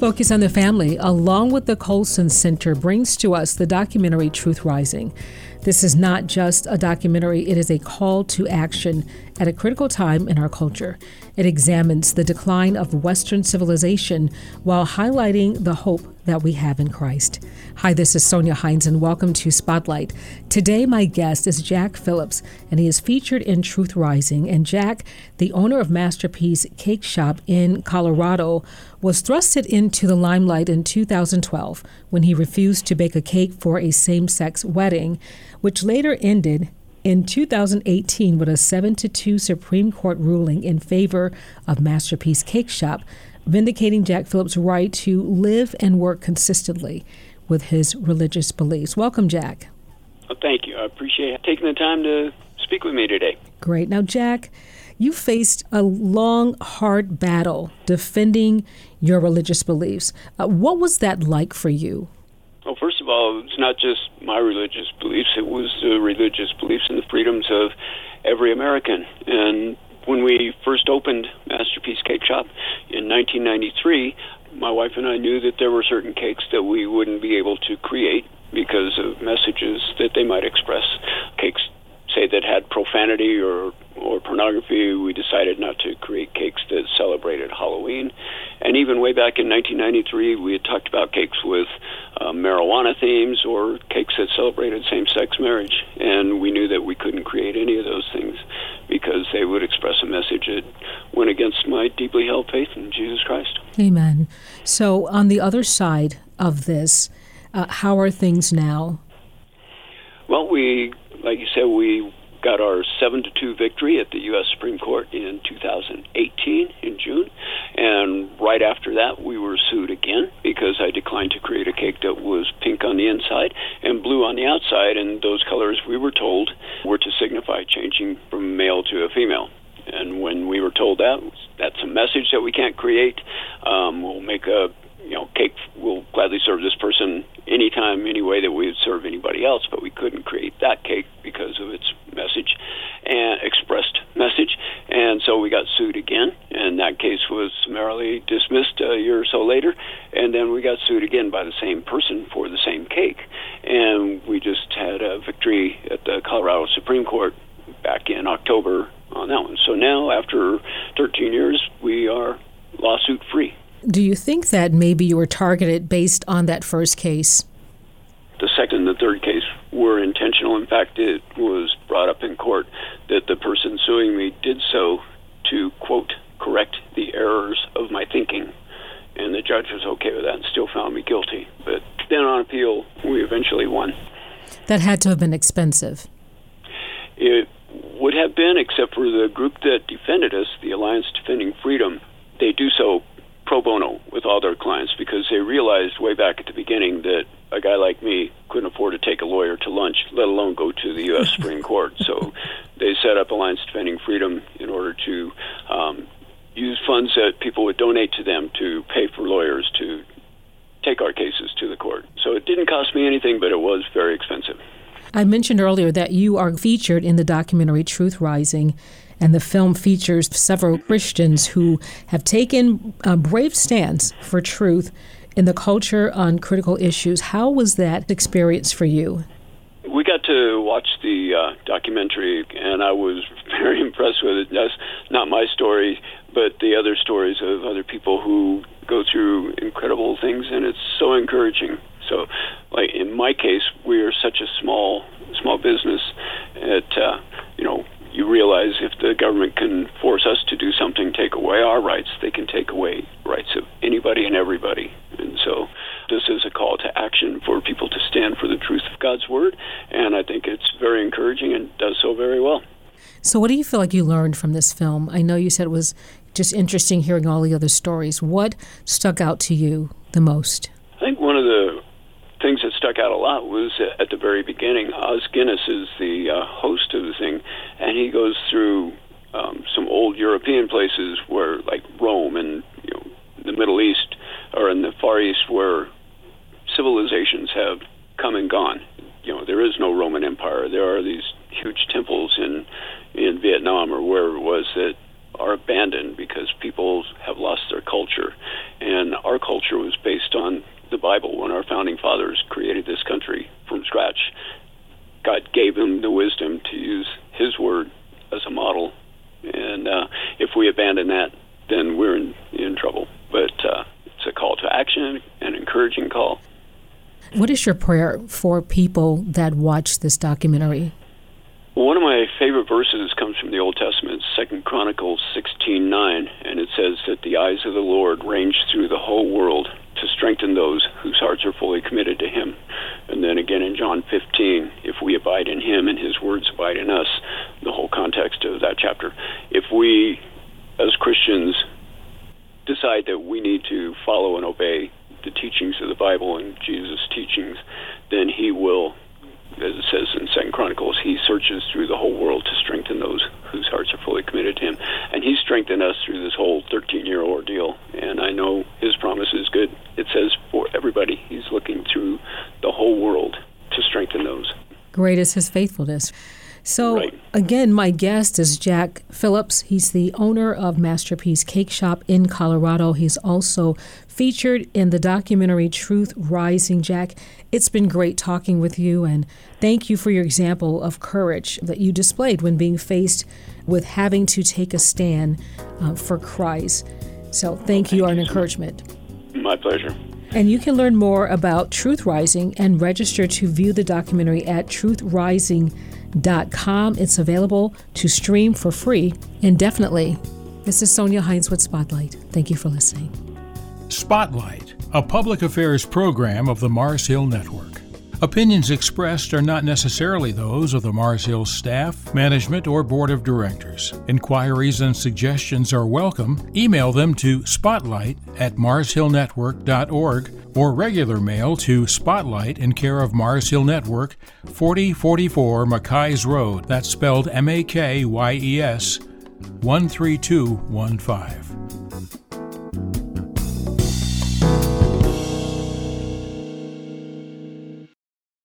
Focus on the Family, along with the Colson Center, brings to us the documentary Truth Rising. This is not just a documentary, it is a call to action at a critical time in our culture. It examines the decline of Western civilization while highlighting the hope that we have in Christ. Hi, this is Sonia Hines, and welcome to Spotlight. Today, my guest is Jack Phillips, and he is featured in Truth Rising. And Jack, the owner of Masterpiece Cake Shop in Colorado, was thrusted into the limelight in 2012 when he refused to bake a cake for a same-sex wedding, which later ended in 2018 with a 7-2 Supreme Court ruling in favor of Masterpiece Cake Shop, vindicating Jack Phillips' right to live and work consistently with his religious beliefs. Welcome, Jack. Well, thank you. I appreciate taking the time to speak with me today. Great. Now, Jack, you faced a long, hard battle defending your religious beliefs. What was that like for you? Well, first of all, it's not just my religious beliefs. It was the religious beliefs and the freedoms of every American. And when we first opened Masterpiece Cake Shop in 1993, my wife and I knew that there were certain cakes that we wouldn't be able to create because of messages that they might express. Cakes, say, that had profanity or pornography. We decided not to create cakes that celebrated Halloween. And even way back in 1993, we had talked about cakes with marijuana themes or cakes that celebrated same-sex marriage. And we knew that we couldn't create any of those things because they would express a message that went against my deeply held faith in Jesus Christ. Amen. So on the other side of this, how are things now? Well, like you said, we got our 7-2 victory at the U.S. Supreme Court in 2018 in June. And right after that, we were sued again because I declined to create a cake that was pink on the inside and blue on the outside. And those colors, we were told, were to signify changing from male to a female. And when we were told that's a message that we can't create. We'll make a cake. We'll gladly serve this person anytime, any way that we would serve anybody else, but we couldn't create that cake because of its message and expressed message. And so we got sued again, and that case was summarily dismissed a year or so later. And then we got sued again by the same person for the same cake. And we just had a victory at the Colorado Supreme Court back in October on that one. So now, after 13 years, we are lawsuit-free. Do you think that maybe you were targeted based on that first case? The second and the third case were intentional. In fact, it was brought up in court that the person suing me did so to, quote, correct the errors of my thinking. And the judge was okay with that and still found me guilty. But then on appeal, we eventually won. That had to have been expensive. It would have been, except for the group that defended us, the Alliance Defending Freedom. They do so pro bono with all their clients because they realized way back at the beginning that a guy like me couldn't afford to take a lawyer to lunch, let alone go to the U.S. Supreme Court. So they set up Alliance Defending Freedom in order to use funds that people would donate to them to pay for lawyers to take our cases to the court. So it didn't cost me anything, but it was very expensive. I mentioned earlier that you are featured in the documentary Truth Rising, and the film features several Christians who have taken a brave stance for truth in the culture on critical issues. How was that experience for you? We got to watch the documentary, and I was very impressed with it. That's not my story, but the other stories of other people who go through incredible things, and it's so encouraging. So, like in my case, we are such a small business that, you realize if the government can force us to do something, take away our rights, they can take away rights of anybody and everybody. And so this is a call to action for people to stand for the truth of God's Word, and I think it's very encouraging and does so very well. So what do you feel like you learned from this film? I know you said it was just interesting hearing all the other stories. What stuck out to you the most? I think one of the things that stuck out a lot was at the very beginning. Os Guinness is the host of the thing, and he goes through some old European places where, like Rome and the Middle East or in the Far East, where civilizations have come and gone. There is no Roman Empire. There are these huge temples in Vietnam or wherever it was that are abandoned because most people have lost their culture. And our culture was based on the Bible. When our founding fathers created this country from scratch, God gave them the wisdom to use His Word as a model. And if we abandon that, then we're in trouble. But it's a call to action, an encouraging call. What is your prayer for people that watch this documentary? Well, one of my favorite verses comes from the Old Testament, 2 Chronicles 16:9, and it says that the eyes of the Lord range through the whole world to strengthen those whose hearts are fully committed to Him. And then again in John 15, if we abide in Him and His words abide in us, the whole context of that chapter. If we, as Christians, decide that we need to follow and obey the teachings of the Bible and Jesus' teachings, then He will, as it says in 2 Chronicles, He searches through the whole world to strengthen those whose hearts are fully committed to Him. And He strengthened us through this whole 13-year ordeal. And I know His promise is good. It says for everybody, He's looking through the whole world to strengthen those. Great is His faithfulness. So, Right. Again, my guest is Jack Phillips. He's the owner of Masterpiece Cake Shop in Colorado. He's also featured in the documentary Truth Rising. Jack, it's been great talking with you, and thank you for your example of courage that you displayed when being faced with having to take a stand for Christ. So thank you, an encouragement. My pleasure. And you can learn more about Truth Rising and register to view the documentary at truthrising.com. It's available to stream for free indefinitely. This is Sonia Hines with Spotlight. Thank you for listening. Spotlight, a public affairs program of the Mars Hill Network. Opinions expressed are not necessarily those of the Mars Hill staff, management, or board of directors. Inquiries and suggestions are welcome. Email them to spotlight@marshillnetwork.org or regular mail to Spotlight in care of Mars Hill Network, 4044 McKays Road. That's spelled MAKYES, 13215.